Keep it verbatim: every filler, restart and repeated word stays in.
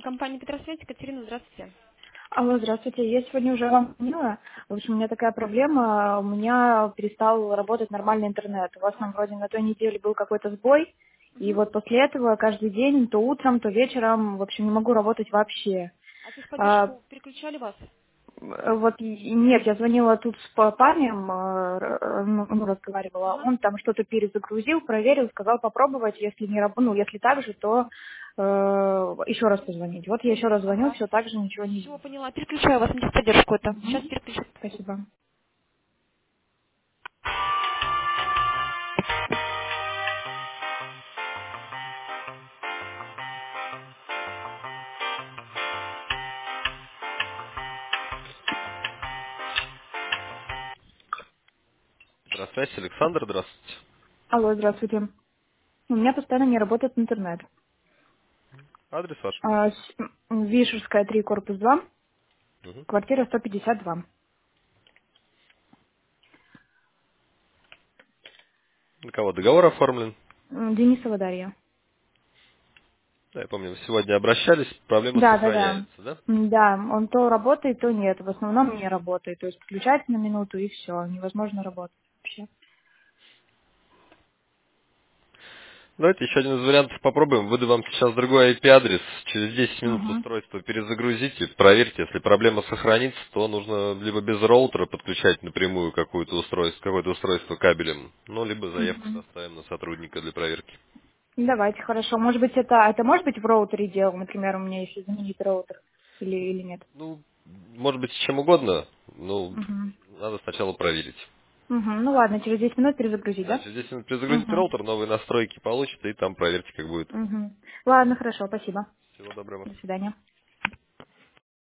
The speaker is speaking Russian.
Компания Петросвет, Екатерина, здравствуйте. Алло, здравствуйте. Я сегодня уже вам звонила. В общем, у меня такая проблема. У меня перестал работать нормальный интернет. У вас там вроде на той неделе был какой-то сбой. И Мгм. вот после этого каждый день, то утром, то вечером, в общем, не могу работать вообще. А А, техподдержку переключали вас? вот и- нет, я звонила тут с па- парнем, э, р- ну, ну, разговаривала. Ага. Он там что-то перезагрузил, проверил, сказал попробовать. Если не раб- ну, если так же, то э, еще раз позвонить. Вот я еще раз звоню, Ага. все так же, ничего не Все, видно. поняла. Переключаю вас на техподдержку это. Сейчас Мгм. переключу. Спасибо. Здравствуйте, Александр, здравствуйте. Алло, здравствуйте. У меня постоянно не работает интернет. Адрес ваш? А, с- м, Вишерская, три, корпус два, Мгм. квартира сто пятьдесят два. На кого договор оформлен? М, Денисова Дарья. Да, я помню, вы сегодня обращались, проблема Да, да, да. сохраняется, да? М, Да, он то работает, то нет. В основном не работает. То есть включать на минуту и все. Невозможно работать вообще. Давайте еще один из вариантов попробуем. Выдаю вам сейчас другой ай пи-адрес. Через десять минут Угу. устройство перезагрузите, проверьте. Если проблема сохранится, то нужно либо без роутера подключать напрямую какое-то устройство, какое-то устройство кабелем, ну, либо заявку Угу. составим на сотрудника для проверки. Давайте, хорошо. Может быть, это, это может быть в роутере дело, например, у меня если заменить роутер или, или нет? Ну, может быть, с чем угодно, но Угу. надо сначала проверить. Угу. Ну ладно, через десять минут перезагрузить, Да, да? через десять минут перезагрузите Угу. роутер, новые настройки получите, и там проверьте, как будет. Угу. Ладно, хорошо, спасибо. Всего доброго. До свидания.